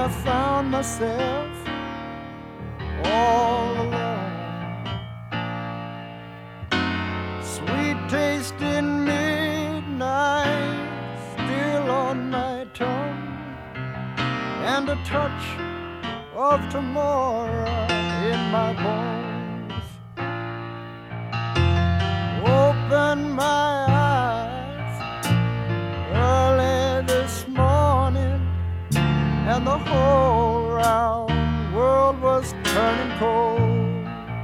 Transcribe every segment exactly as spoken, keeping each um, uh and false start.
I found myself all alone. Sweet taste in midnight still on my tongue, and a touch of tomorrow in my bones. Open my eyes early this morning, and the whole round world was turning cold.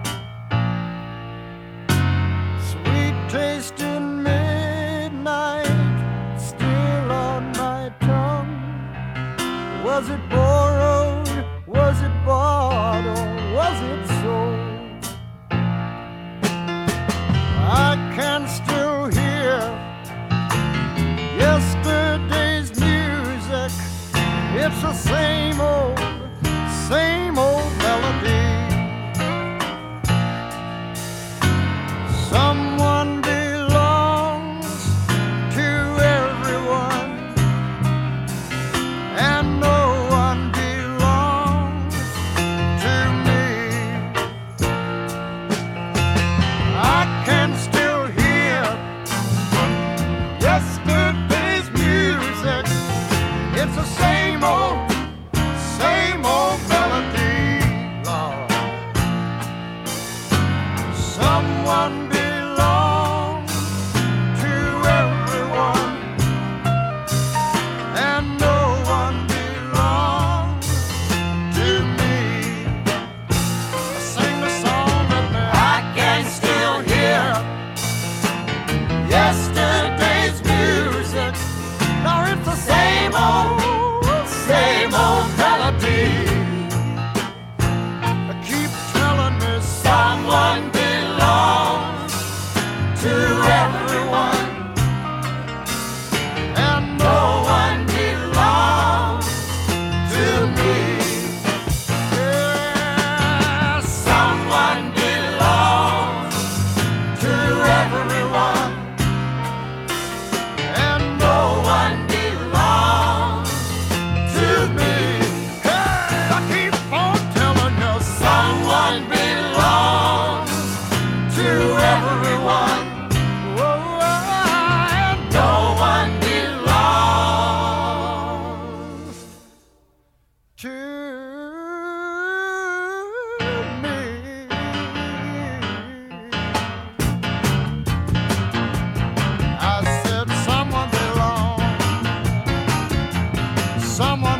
Sweet taste in midnight still on my tongue. Was it borrowed? Was it bought? Or was it sold? I can still hear yesterday's music. It's the same old, same old melody. Someone belongs to everyone, and no one belongs to me. I can still hear yesterday's music. It's the same old, same old melody, Lord. Someone belongs to everyone, and no one belongs to me. Sing the song that I can still hear yesterday's music. Now it's the same old, same old melody. Keep telling me someone belongs to everyone, and no one belongs to me. Yeah, someone belongs to everyone, and no one belongs to me. Hey, I keep on telling you, someone belongs to everyone. Oh, and no one belongs to me. I said someone belongs, someone